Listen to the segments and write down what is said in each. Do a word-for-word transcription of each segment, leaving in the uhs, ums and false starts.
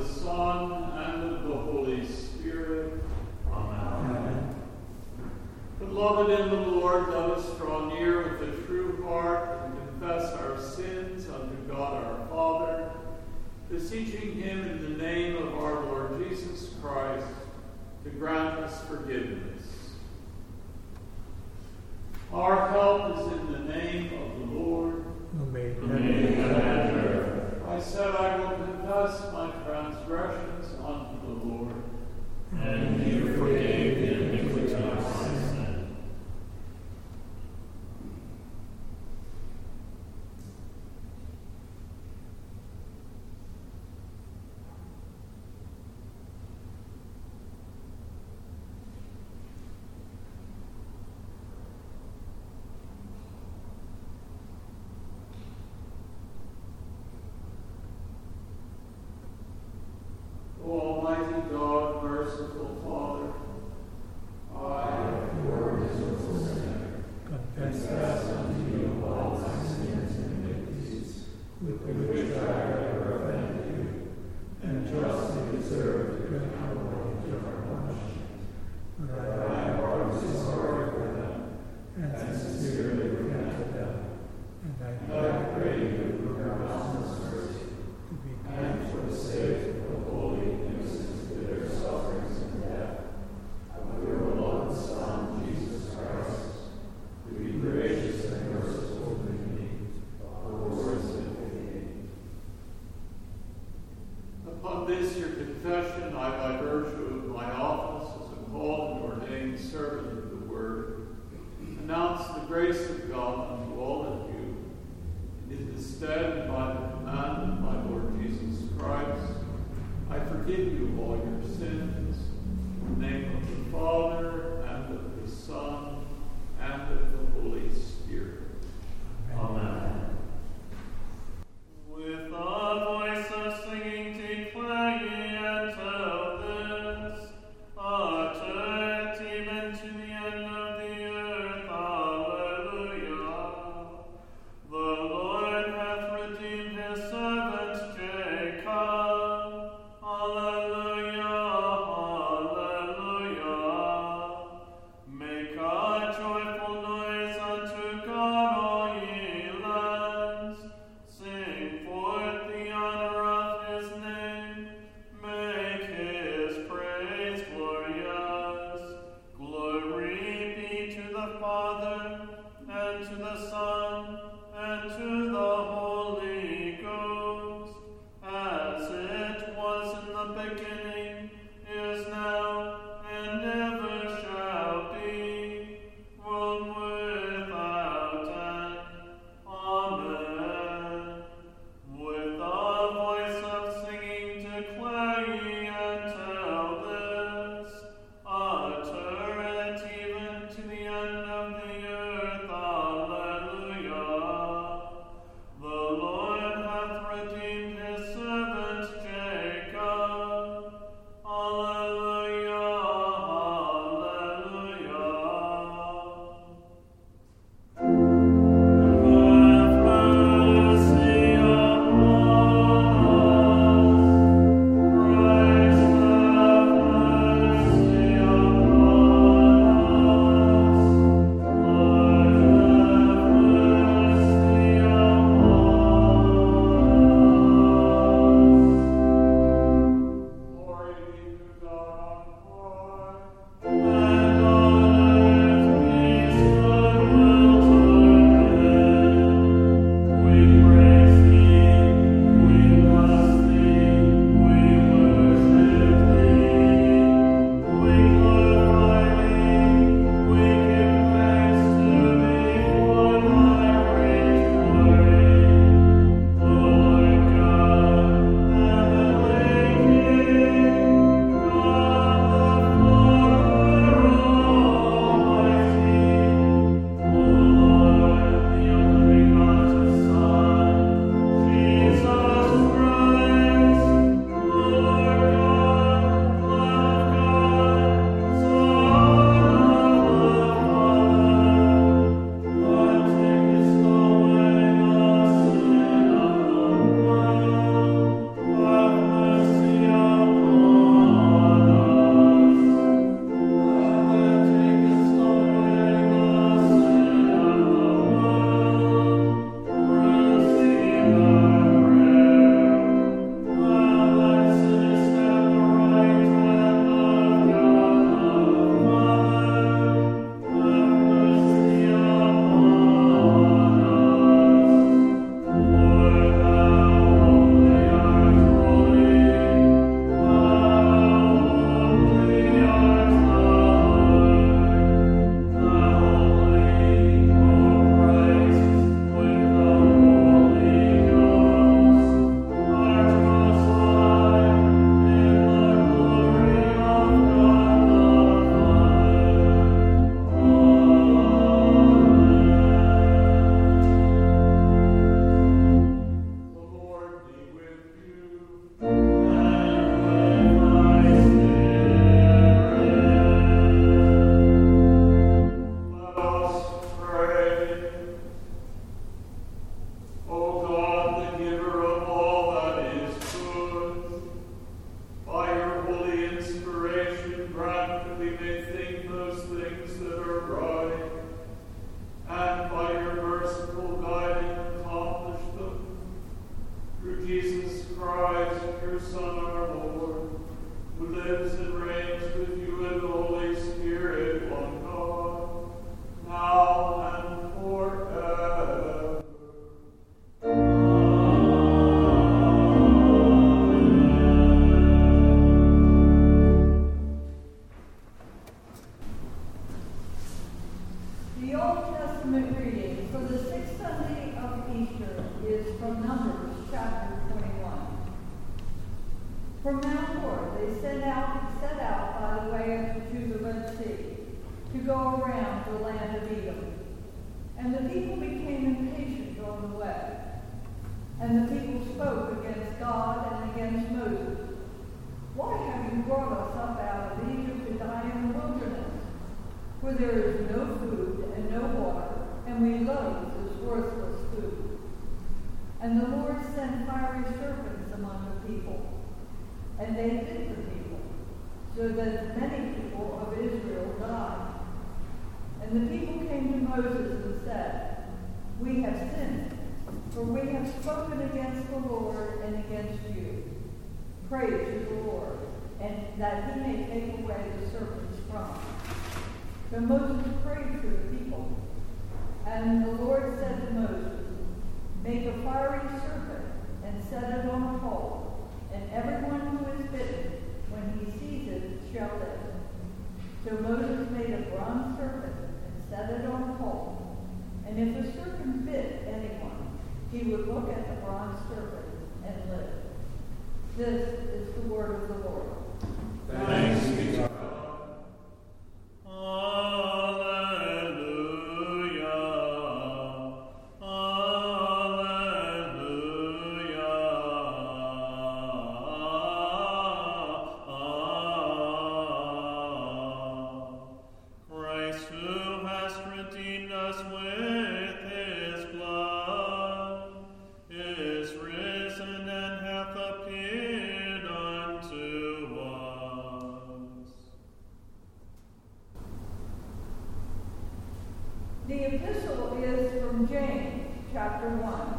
the Son, and of the Holy Spirit. Amen. Amen. Beloved in the Lord, let us draw near with a true heart and confess our sins unto God our Father, beseeching him in the name of our Lord Jesus Christ to grant us forgiveness. Our help is in the name of the Lord, who made heaven and earth. I said, I will confess my transgressions unto the Lord, and he forgave the iniquity of my sin. Almighty God, merciful Father, I, a poor miserable sinner, confess unto you all my sins and iniquities, with which I have offended you, and justly deserve the penalty of your punishment. But I am heartily sorry for them, and sincerely repent of them, and I pray you for your boundless mercy, and for the sake of the holy innocent bitter sufferings and death of your beloved Son, Jesus Christ, to be gracious and merciful to me, a poor sinner. Upon this your confession, I, by virtue of my office as a called and ordained servant of the Word, announce the grace of God unto all of you, and in the stead and by the command of my Lord Jesus Christ, I forgive you all your sins, in the name of the Father, and of the Son, and of the Holy Spirit. Amen. With a voice of singing declare ye and tell this, utter it even to the end of the earth, Alleluia. The Lord hath redeemed his servant Jacob. Alleluia, Alleluia. Make a joyful noise unto God, all ye lands. Sing forth the honor of his name. Make his praise glorious. Glory be to the Father, and to the Son, and to the Holy Ghost, as it was in the beginning, is now, and ever shall be, world without end. Amen. With a voice of singing declare ye and tell this, utter it even to the end of the earth, Alleluia. The Lord hath redeemed his servant Jacob. Son, our Lord, who lives and reigns with you and the Holy Spirit, one God, now and forever. The Old Testament reading for the sixth Sunday of Easter is from Numbers chapter twenty-one. From Mount Hor they set out, set out by the way to the Red Sea to go around the land of Edom. And the people became impatient on the way. And the people spoke against God and against Moses. Why have you brought us up out of Egypt to die in the wilderness, where there is no food and no water, and we loathe this worthless food? And the Lord sent fiery serpents among the people, and they bit the people, so that many people of Israel died. And the people came to Moses and said, We have sinned, for we have spoken against the Lord and against you. Pray to the Lord, and that he may take away the serpents from us. So Moses prayed for the people. And the Lord said to Moses, Make a fiery serpent and set it on a pole, and everyone who is bitten, when he sees it, shall live. So Moses made a bronze serpent and set it on a pole. And if the serpent bit anyone, he would look at the bronze serpent and live. This is the word of the Lord. Thanks be to God. The epistle is from James, chapter one.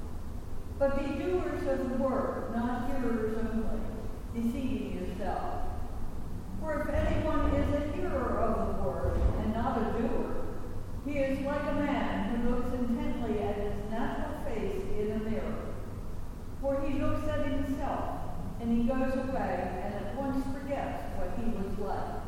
But be doers of the word, not hearers only, deceiving yourselves. For if anyone is a hearer of the word and not a doer, he is like a man who looks intently at his natural face in a mirror. For he looks at himself, and he goes away and at once forgets what he was like.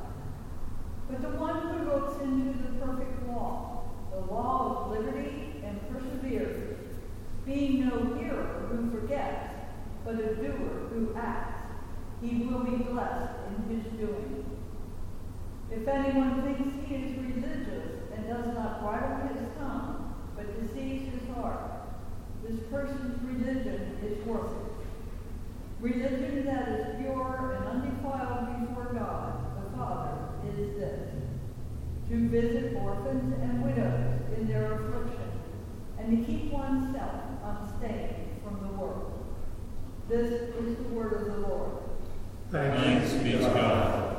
But the one who looks into the perfect law, the law of liberty and perseveres, being no hearer who forgets, but a doer who acts, he will be blessed in his doing. If anyone thinks he is religious and does not bridle his tongue, but deceives his heart, this person's religion is worthless. Religion that is pure and undefiled before God, the Father, is this: to visit orphans and widows in their affliction, and to keep oneself unstained from the world. This is the word of the Lord. Thanks be to God.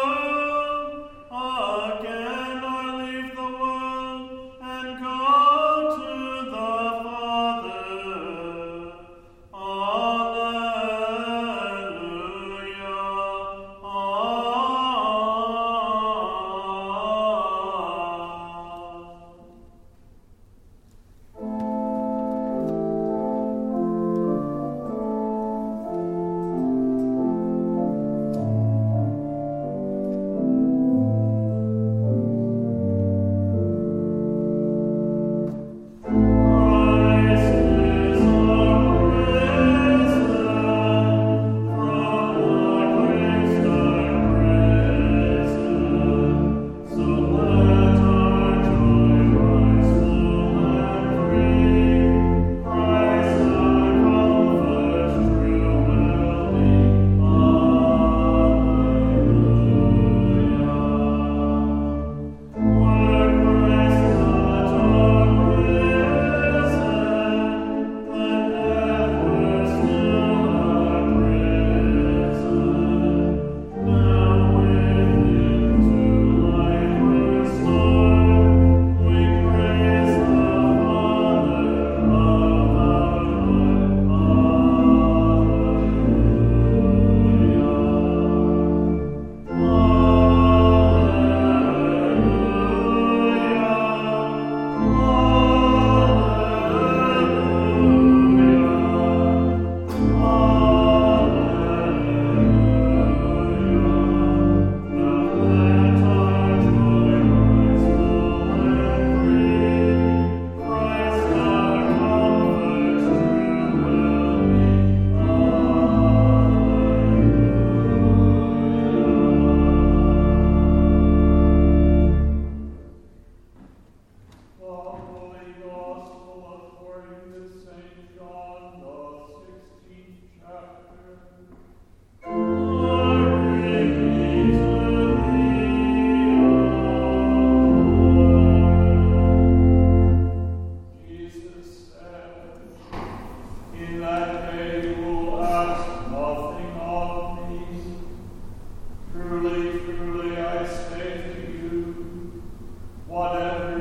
God.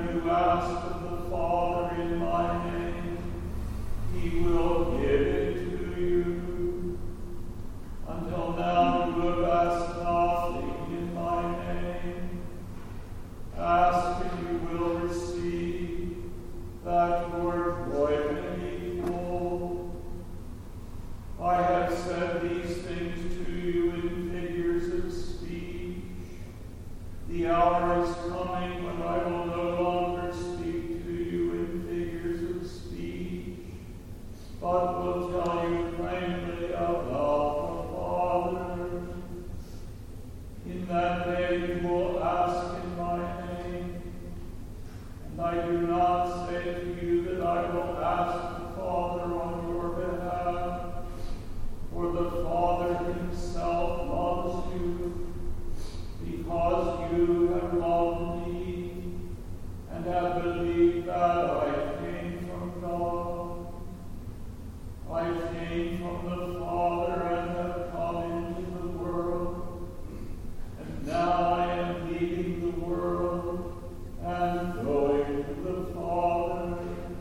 whatever you ask of the Father in my name, he will give it to you. Until now you have asked nothing in my name. Ask and you will receive, that your joy may be full. I have said these things to you in figures of speech. The hour is coming when I will no longer speak to you in figures of speech, but will tell you plainly about the Father. In that day you will ask in my name, and I do not say to you that I will ask the Father on your behalf, for the Father himself loves you, because you have loved me, and have believed that I came from God. I came from the Father and have come into the world, and now I am leaving the world and going to the Father.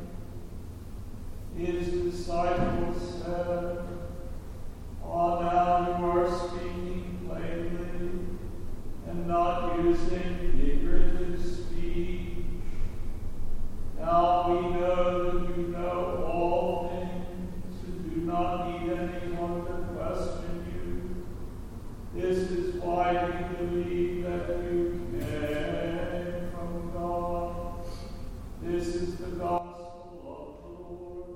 His disciples said, "Ah, now you are speaking plainly, and not using figurative speech. Now we know that you know all things, and do not need anyone to question you. This is why we believe that you came from God. This is the gospel of the Lord."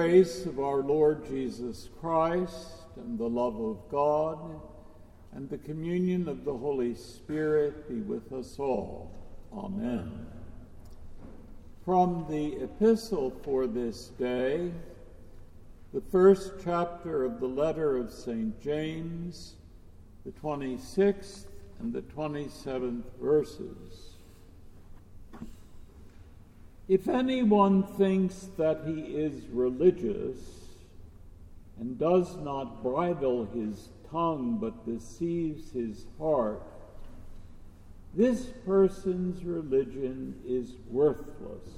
grace of our Lord Jesus Christ, and the love of God, and the communion of the Holy Spirit be with us all. Amen. From the epistle for this day, the first chapter of the letter of Saint James, the twenty-sixth and the twenty-seventh verses. If anyone thinks that he is religious and does not bridle his tongue but deceives his heart, this person's religion is worthless.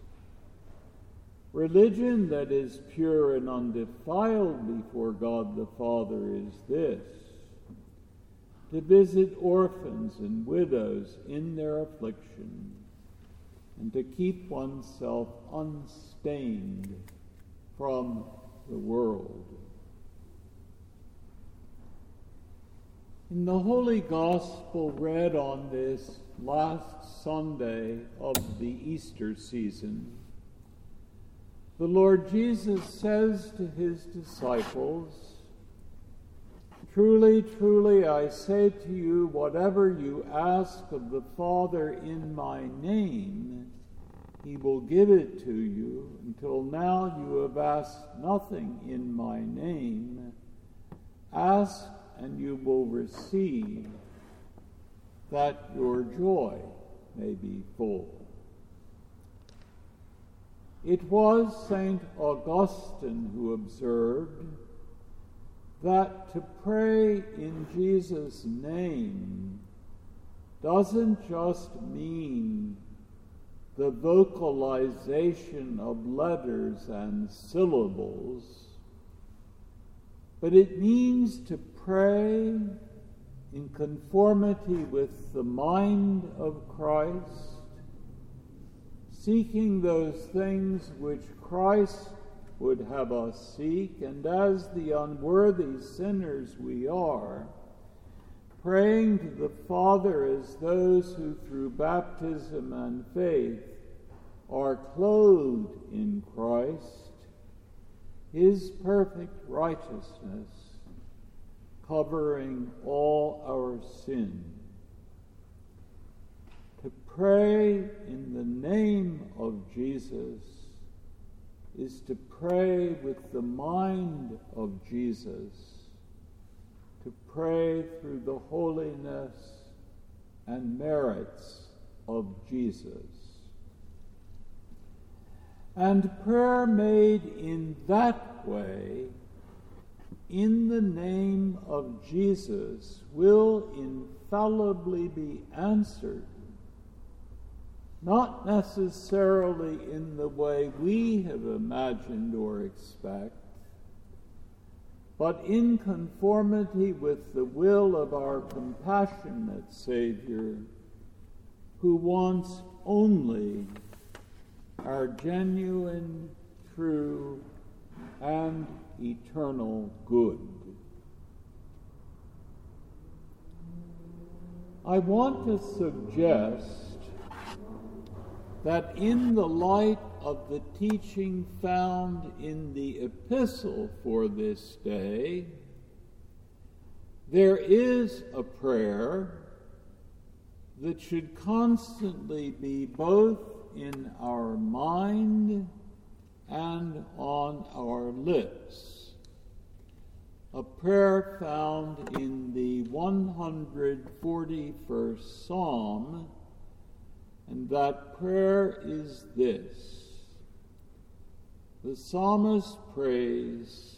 Religion that is pure and undefiled before God the Father is this: to visit orphans and widows in their affliction, and to keep oneself unstained from the world. In the Holy Gospel read on this last Sunday of the Easter season, the Lord Jesus says to his disciples, "Truly, truly, I say to you, whatever you ask of the Father in my name, he will give it to you. Until now you have asked nothing in my name. Ask and you will receive, that your joy may be full." It was Saint Augustine who observed that to pray in Jesus' name doesn't just mean the vocalization of letters and syllables, but it means to pray in conformity with the mind of Christ, seeking those things which Christ would have us seek, and as the unworthy sinners we are, praying to the Father as those who through baptism and faith are clothed in Christ, his perfect righteousness, covering all our sin. To pray in the name of Jesus is to pray with the mind of Jesus, to pray through the holiness and merits of Jesus. And prayer made in that way, in the name of Jesus, will infallibly be answered, not necessarily in the way we have imagined or expect, but in conformity with the will of our compassionate Savior, who wants only our genuine, true, and eternal good. I want to suggest that in the light of the teaching found in the epistle for this day, there is a prayer that should constantly be both in our mind and on our lips. A prayer found in the one hundred forty-first Psalm, and that prayer is this. The psalmist prays,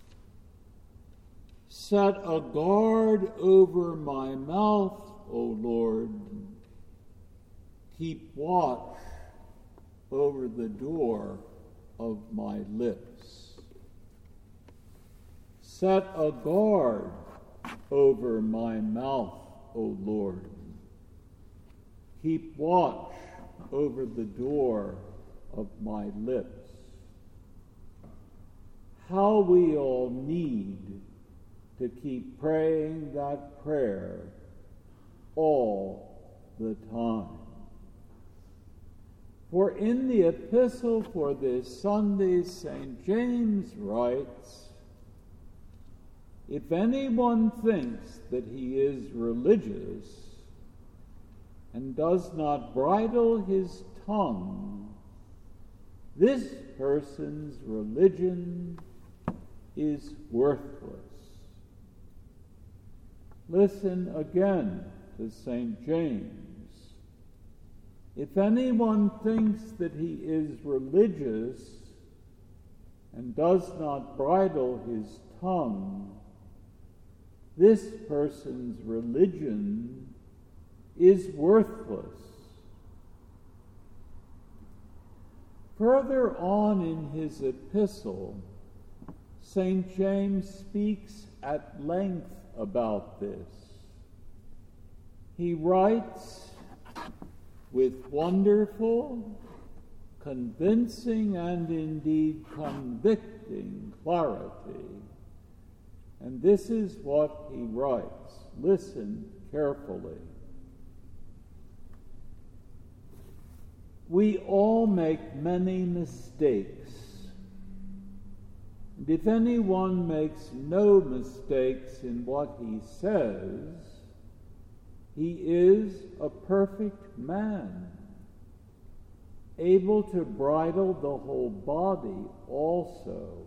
"Set a guard over my mouth, O Lord. Keep watch over the door of my lips." Set a guard over my mouth, O Lord. Keep watch over the door of my lips. How we all need to keep praying that prayer all the time. For in the epistle for this Sunday, Saint James writes, "If anyone thinks that he is religious and does not bridle his tongue, this person's religion is worthless." Listen again to Saint James. If anyone thinks that he is religious and does not bridle his tongue, this person's religion is worthless. Further on in his epistle, Saint James speaks at length about this. He writes with wonderful, convincing, and indeed convicting clarity. And this is what he writes. Listen carefully. We all make many mistakes. And if anyone makes no mistakes in what he says, he is a perfect man, able to bridle the whole body also.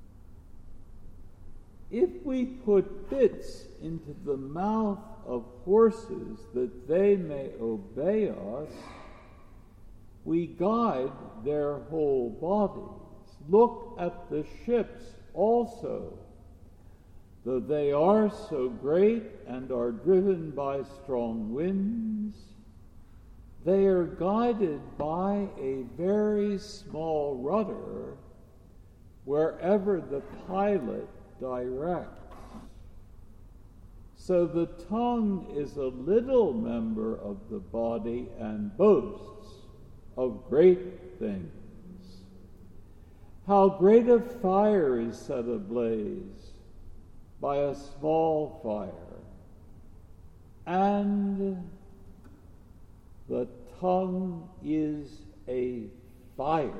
If we put bits into the mouth of horses that they may obey us, we guide their whole bodies. Look at the ships also. Though they are so great and are driven by strong winds, they are guided by a very small rudder wherever the pilot directs. So the tongue is a little member of the body and boasts of great things. How great a fire is set ablaze by a small fire, and the tongue is a fire.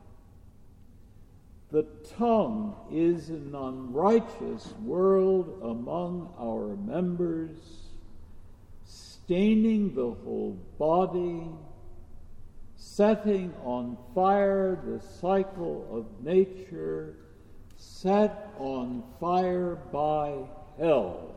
The tongue is an unrighteous world among our members, staining the whole body, setting on fire the cycle of nature, set on fire by hell.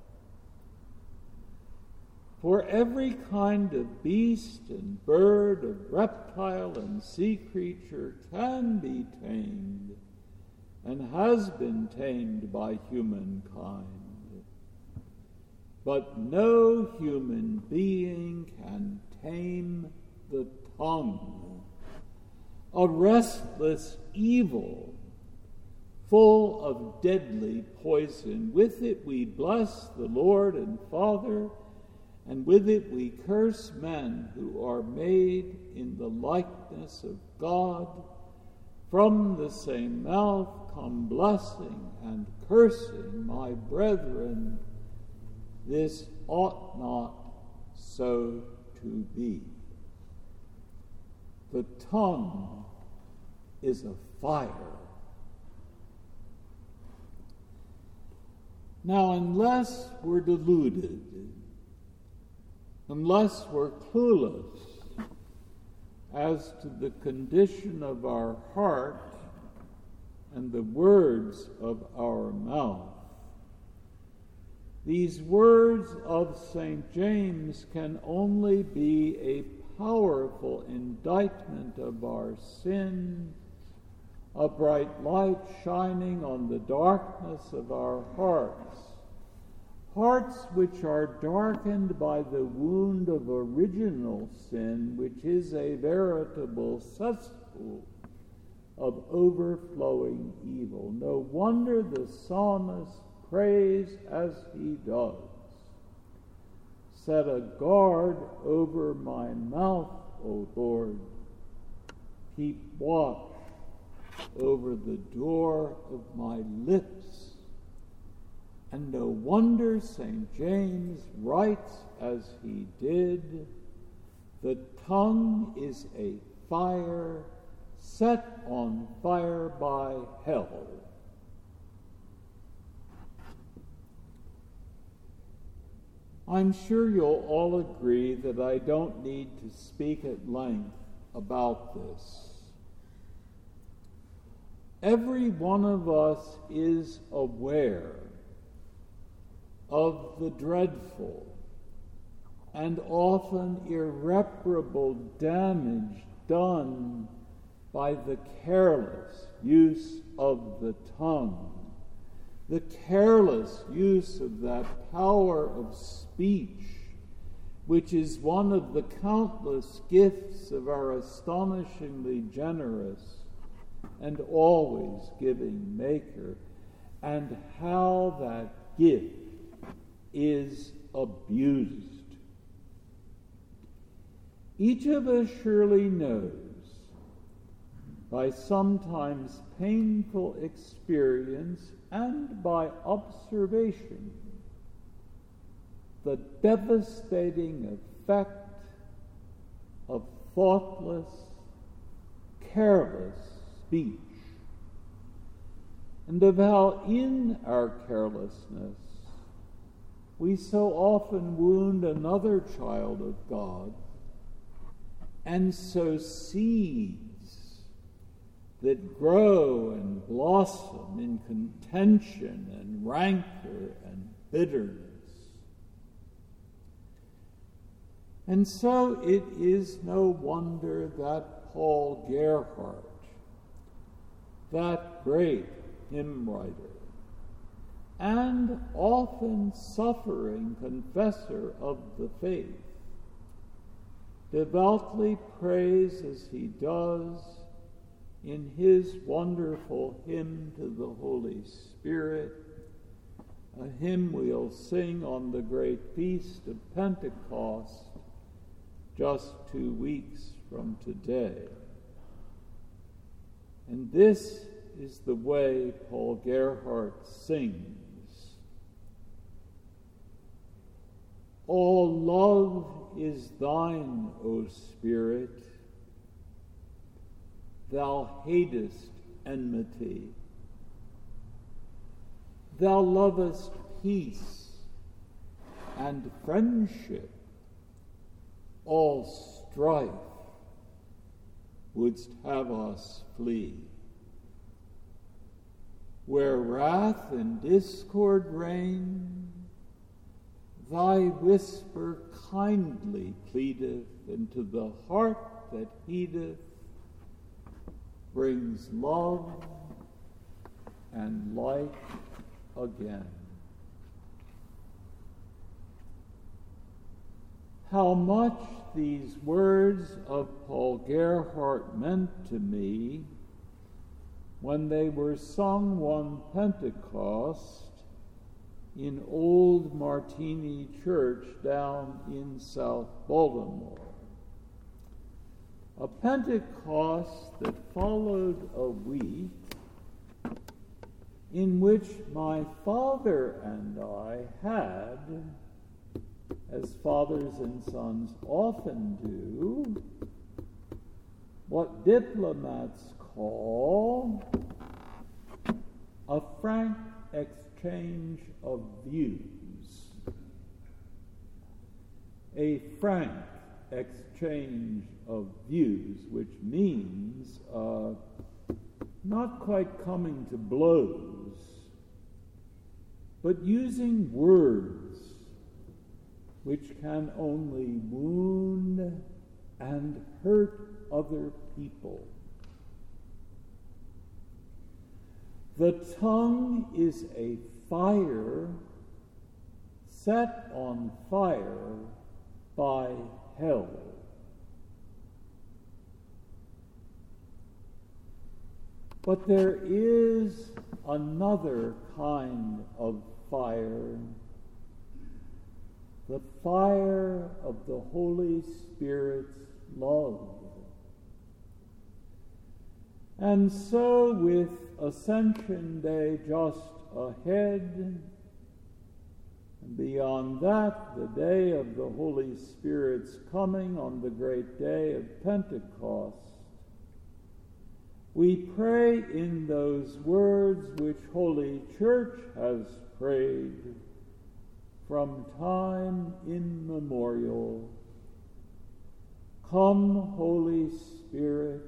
For every kind of beast and bird, of reptile and sea creature can be tamed and has been tamed by humankind. But no human being can tame the tongue, a restless evil full of deadly poison. With it we bless the Lord and Father, and with it we curse men who are made in the likeness of God. From the same mouth come blessing and cursing. My brethren, this ought not so to be. The tongue is a fire. Now, unless we're deluded, unless we're clueless as to the condition of our heart and the words of our mouth, these words of Saint James can only be a powerful indictment of our sin, a bright light shining on the darkness of our hearts, hearts which are darkened by the wound of original sin, which is a veritable cesspool of overflowing evil. No wonder the psalmist prays as he does. Set a guard over my mouth, O Lord. Keep watch over the door of my lips. And no wonder Saint James writes as he did, the tongue is a fire, set on fire by hell. I'm sure you'll all agree that I don't need to speak at length about this. Every one of us is aware of the dreadful and often irreparable damage done by the careless use of the tongue, the careless use of that power of speech, which is one of the countless gifts of our astonishingly generous and always giving Maker, and how that gift is abused. Each of us surely knows, by sometimes painful experience and by observation, the devastating effect of thoughtless, careless speech, and of how in our carelessness we so often wound another child of God and sow seeds that grow and blossom in contention and rancor and bitterness. And so it is no wonder that Paul Gerhardt, that great hymn writer, and often suffering confessor of the faith, devoutly prays as he does in his wonderful hymn to the Holy Spirit, a hymn we'll sing on the great feast of Pentecost just two weeks from today. And this is the way Paul Gerhardt sings. All love is thine, O Spirit. Thou hatest enmity. Thou lovest peace and friendship. All strife wouldst have us flee. Where wrath and discord reign, thy whisper kindly pleadeth, into the heart that heedeth brings love and light again. How much these words of Paul Gerhardt meant to me when they were sung one Pentecost in Old Martini Church down in South Baltimore. A Pentecost that followed a week in which my father and I had, as fathers and sons often do, what diplomats call a frank exchange of views. A frank exchange of views, which means uh, not quite coming to blows, but using words which can only wound and hurt other people. The tongue is a fire set on fire by hell. But there is another kind of fire, the fire of the Holy Spirit's love. And so, with Ascension Day just ahead, and beyond that, the day of the Holy Spirit's coming on the great day of Pentecost, We pray in those words which Holy Church has prayed from time immemorial. Come, Holy Spirit,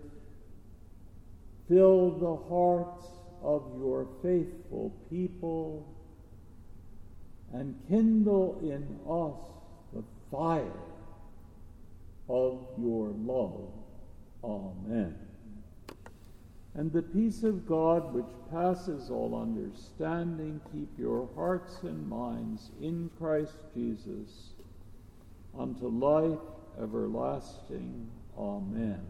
fill the hearts of your faithful people and kindle in us the fire of your love. Amen. And the peace of God, which passes all understanding, keep your hearts and minds in Christ Jesus unto life everlasting. Amen.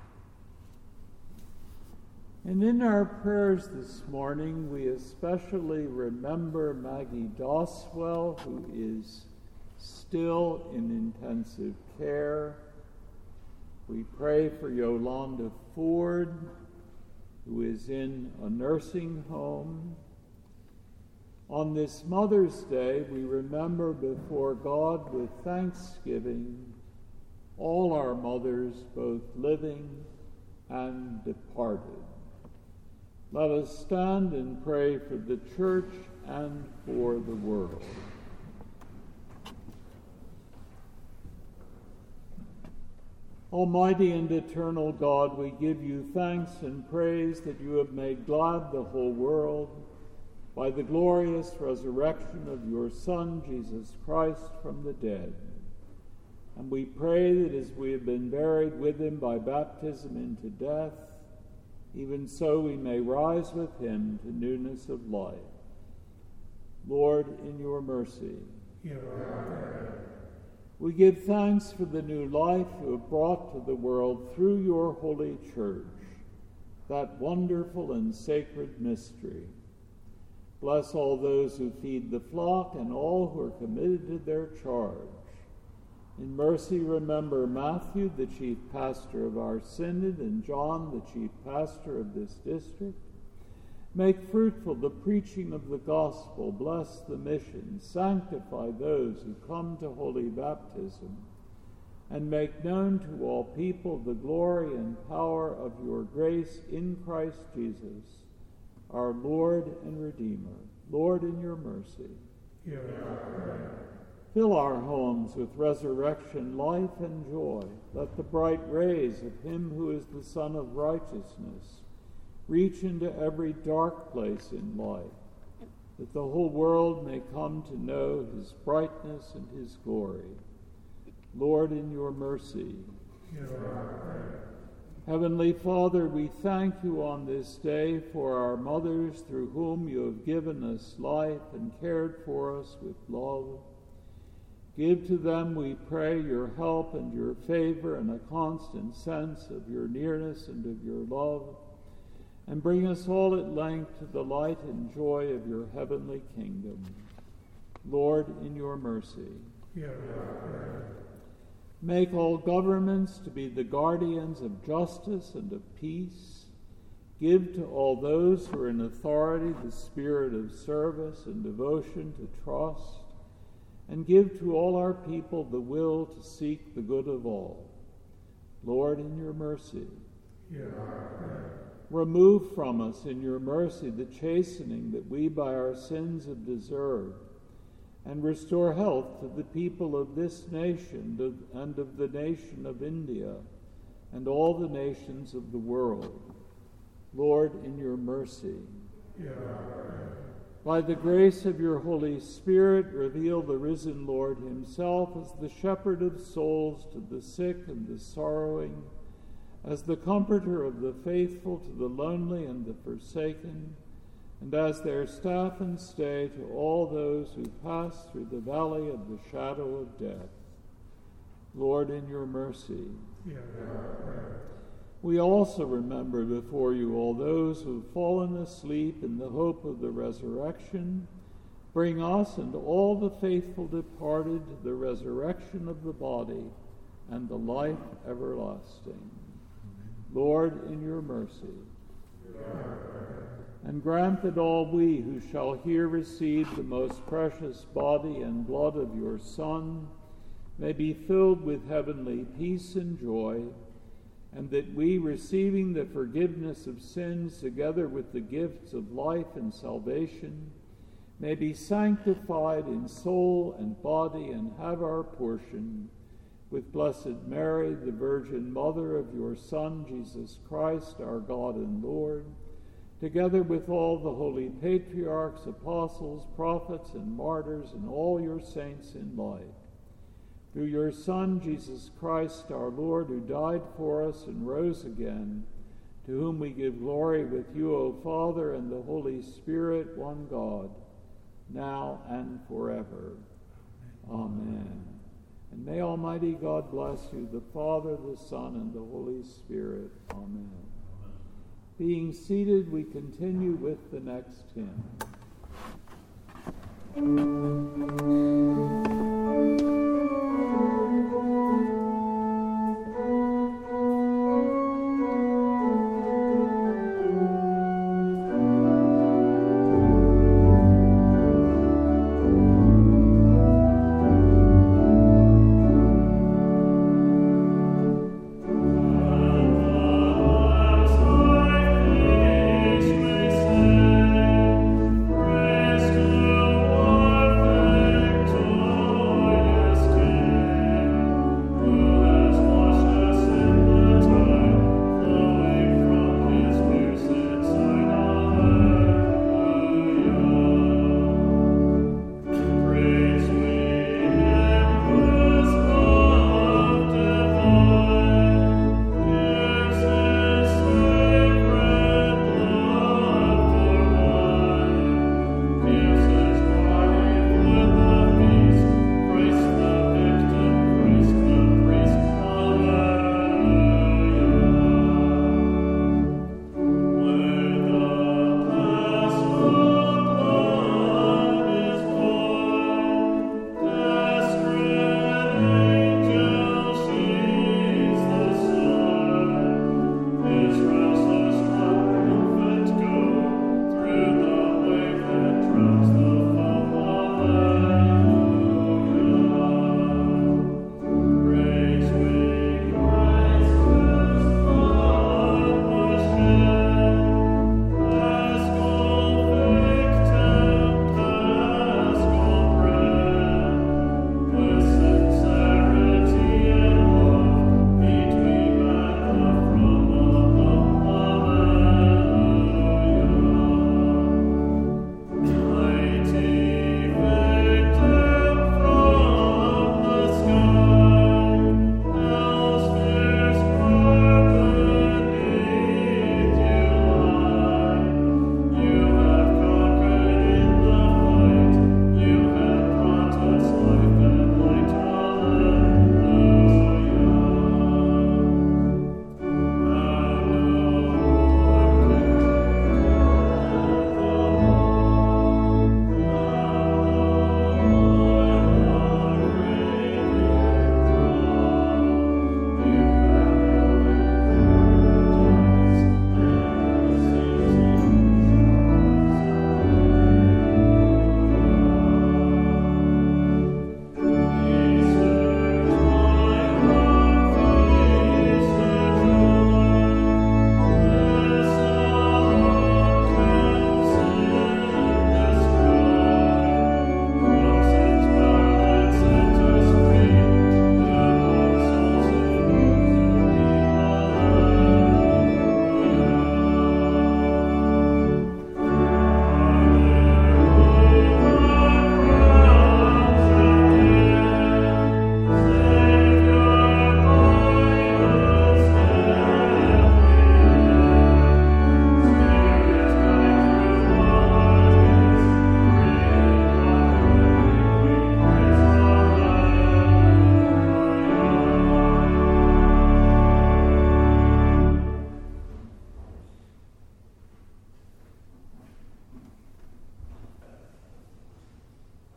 And in our prayers this morning, we especially remember Maggie Doswell, who is still in intensive care. We pray for Yolanda Ford, who is in a nursing home. On this Mother's Day, we remember before God with thanksgiving all our mothers, both living and departed. Let us stand and pray for the Church and for the world. Almighty and eternal God, we give you thanks and praise that you have made glad the whole world by the glorious resurrection of your Son, Jesus Christ, from the dead. And we pray that as we have been buried with him by baptism into death, even so we may rise with him to newness of life. Lord, in your mercy, hear our prayer. We give thanks for the new life you have brought to the world through your holy church, that wonderful and sacred mystery. Bless all those who feed the flock and all who are committed to their charge. In mercy, remember Matthew, the chief pastor of our synod, and John, the chief pastor of this district. Make fruitful the preaching of the gospel, bless the mission, sanctify those who come to holy baptism, and make known to all people the glory and power of your grace in Christ Jesus, our Lord and Redeemer. Lord, in your mercy, hear our prayer. Fill our homes with resurrection, life, and joy. Let the bright rays of him who is the Son of righteousness reach into every dark place in life, that the whole world may come to know his brightness and his glory. Lord, in your mercy, hear our prayer. Heavenly Father, we thank you on this day for our mothers through whom you have given us life and cared for us with love. Give to them, we pray, your help and your favor and a constant sense of your nearness and of your love, and bring us all at length to the light and joy of your heavenly kingdom. Lord, in your mercy, hear our prayer. Make all governments to be the guardians of justice and of peace. Give to all those who are in authority the spirit of service and devotion to trust, and give to all our people the will to seek the good of all. Lord, in your mercy, hear our prayer. Remove from us in your mercy the chastening that we by our sins have deserved, and restore health to the people of this nation and of the nation of India and all the nations of the world. Lord, in your mercy, hear our prayer. By the grace of your Holy Spirit, reveal the risen Lord himself as the shepherd of souls to the sick and the sorrowing, as the comforter of the faithful to the lonely and the forsaken, and as their staff and stay to all those who pass through the valley of the shadow of death. Lord, in your mercy, hear our prayer. we also remember before you all those who have fallen asleep in the hope of the resurrection. Bring us and all the faithful departed to the resurrection of the body and the life everlasting. Lord, in your mercy, and grant that all we who shall here receive the most precious body and blood of your Son may be filled with heavenly peace and joy, and that we, receiving the forgiveness of sins together with the gifts of life and salvation, may be sanctified in soul and body and have our portion with Blessed Mary, the Virgin Mother of your Son, Jesus Christ, our God and Lord, together with all the holy patriarchs, apostles, prophets, and martyrs, and all your saints in light. Through your Son, Jesus Christ, our Lord, who died for us and rose again, to whom we give glory with you, O Father, and the Holy Spirit, one God, now and forever. Amen. And may Almighty God bless you, the Father, the Son, and the Holy Spirit. Amen. Being seated, we continue with the next hymn.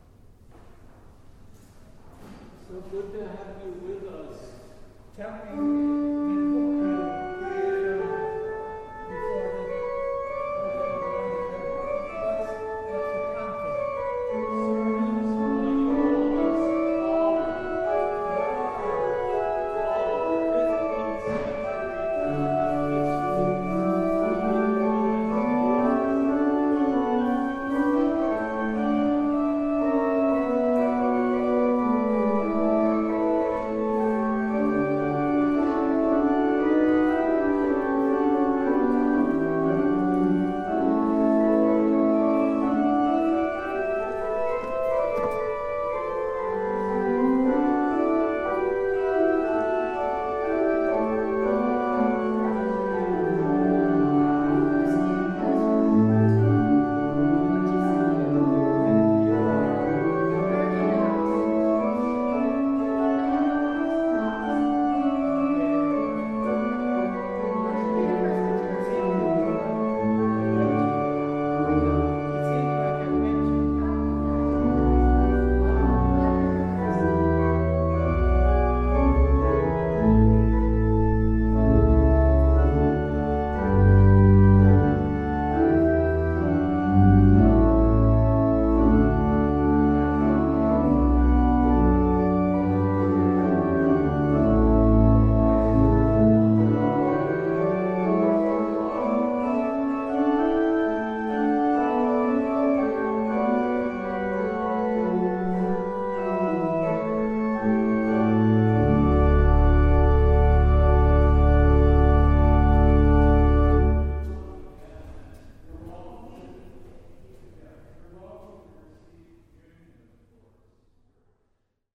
So good to have you with us, telling